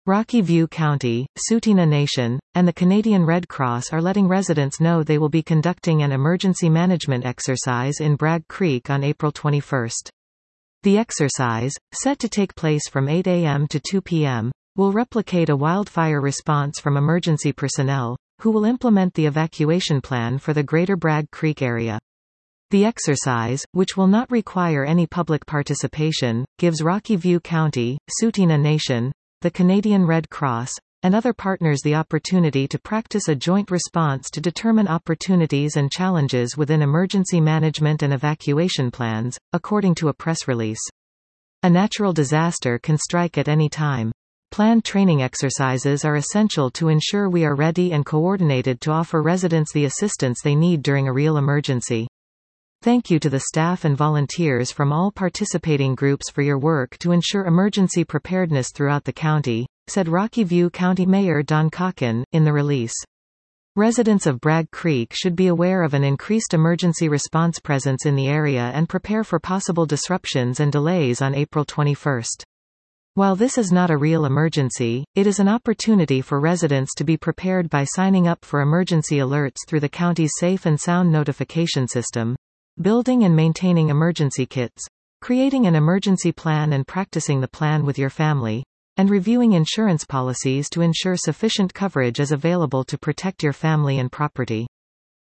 Rocky View County, Tsuut'ina Nation, and the Canadian Red Cross are letting residents know they will be conducting an emergency management exercise in Bragg Creek on April 21. The exercise, set to take place from 8 a.m. to 2 p.m., will replicate a wildfire response from emergency personnel, who will implement the evacuation plan for the greater Bragg Creek area. The exercise, which will not require any public participation, gives Rocky View County, Tsuut'ina Nation, the Canadian Red Cross, and other partners the opportunity to practice a joint response to determine opportunities and challenges within emergency management and evacuation plans, according to a press release. A natural disaster can strike at any time. Planned training exercises are essential to ensure we are ready and coordinated to offer residents the assistance they need during a real emergency. Thank you to the staff and volunteers from all participating groups for your work to ensure emergency preparedness throughout the county, said Rocky View County Mayor Don Cocken, in the release. Residents of Bragg Creek should be aware of an increased emergency response presence in the area and prepare for possible disruptions and delays on April 21. While this is not a real emergency, it is an opportunity for residents to be prepared by signing up for emergency alerts through the county's Safe and Sound notification system, building and maintaining emergency kits, creating an emergency plan and practicing the plan with your family, and reviewing insurance policies to ensure sufficient coverage is available to protect your family and property.